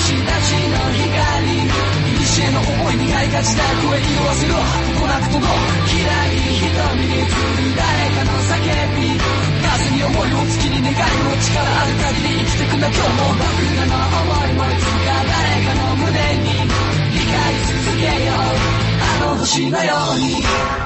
星たちの光、古の思いにがいがちだ声色あせろこなくとのきらり瞳に映る誰かの叫び、風に思いを月に願いを力ある限り生きてくんだ今日も僕らの思いもいつか誰かの胸に光り続けようあの星のように。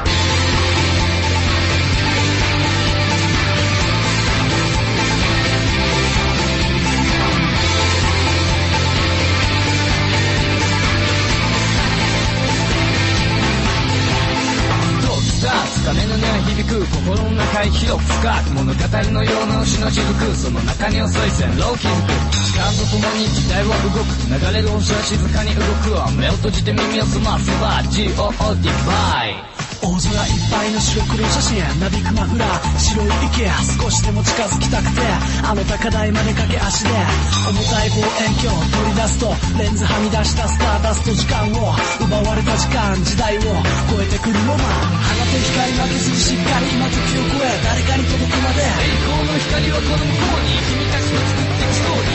鐘の音は響く心の中へ広く深く物語のような星の雫、その中に遅い線路を築く時間とともに時代は動く流れる星は静かに動く目を閉じて耳を澄ませば GOD バイ大空いっぱいの白黒写真なびくマフラー白い池少しでも近づきたくてあの高台まで駆け足で重たい望遠鏡取り出すとレンズはみ出したスターダスト時間を奪われた時間時代を超えてくるロマン放て光負けずにしっかり今時を超え誰かに届くまで栄光の光はこの向こうに君たちの作っていくストーリ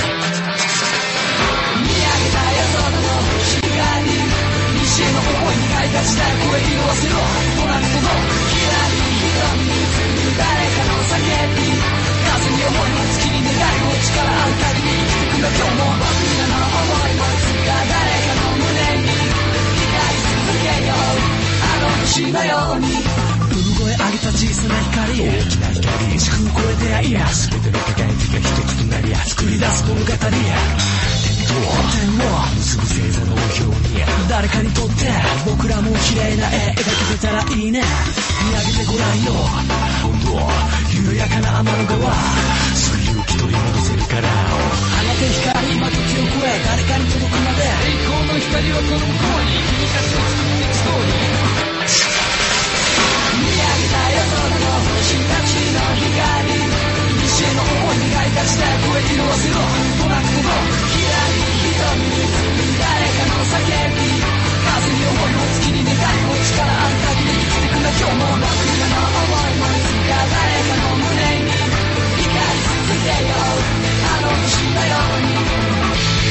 ー見上げた夜空の光西への思いにがいがちだ声色あせろとなくとのきらり瞳に映る誰かの叫び、風に思いを月に願いを力ある限り生きてくんだ今日も僕らの思いもいつか誰かの胸に光り続けようあの星のように。産声上げた小さな光大きな光時空を超えていや全ての輝きが一つとなり作り出す物語点を結ぶ星座の表に誰かにとって僕らも綺麗な絵描けてたらいいね。見上げてごらんよ本当緩やかな天の川すぐ勇気取り戻せるから放て光今時を超え誰かに届くまで栄光の光はこの向こうに君たちを作っていくストーリー見上げた夜空の星たちの光西への思いにがいがちだ声色あせろとなくとのきらり瞳に映る誰かの叫び、風に思いを月に願いを力ある限り生きてくんだ今日も僕らの思いもいつか誰かの胸に光り続けようあの星のように。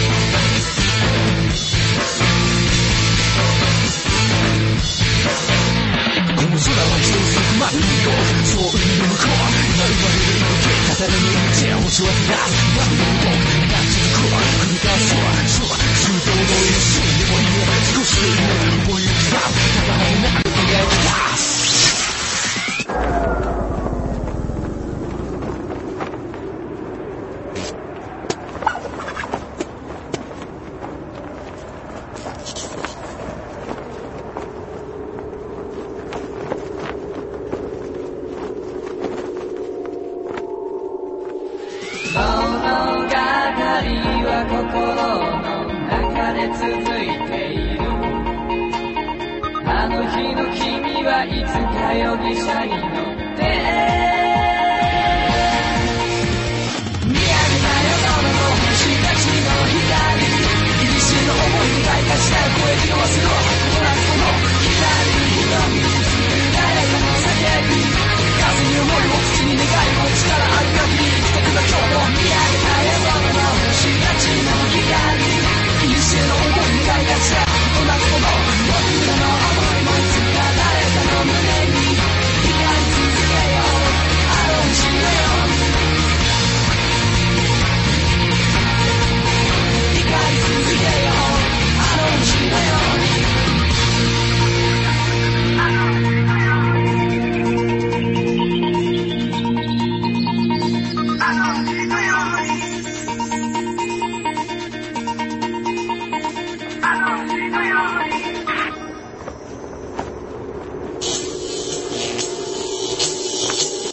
この空は一つまるよそう海の向こう今生まれる受け方の道星は照らす波の動く長続く繰り返す周到の一瞬でもいいよ少しでいいよ思い浮きだただなく描き出すあの日の君はいつか容疑者に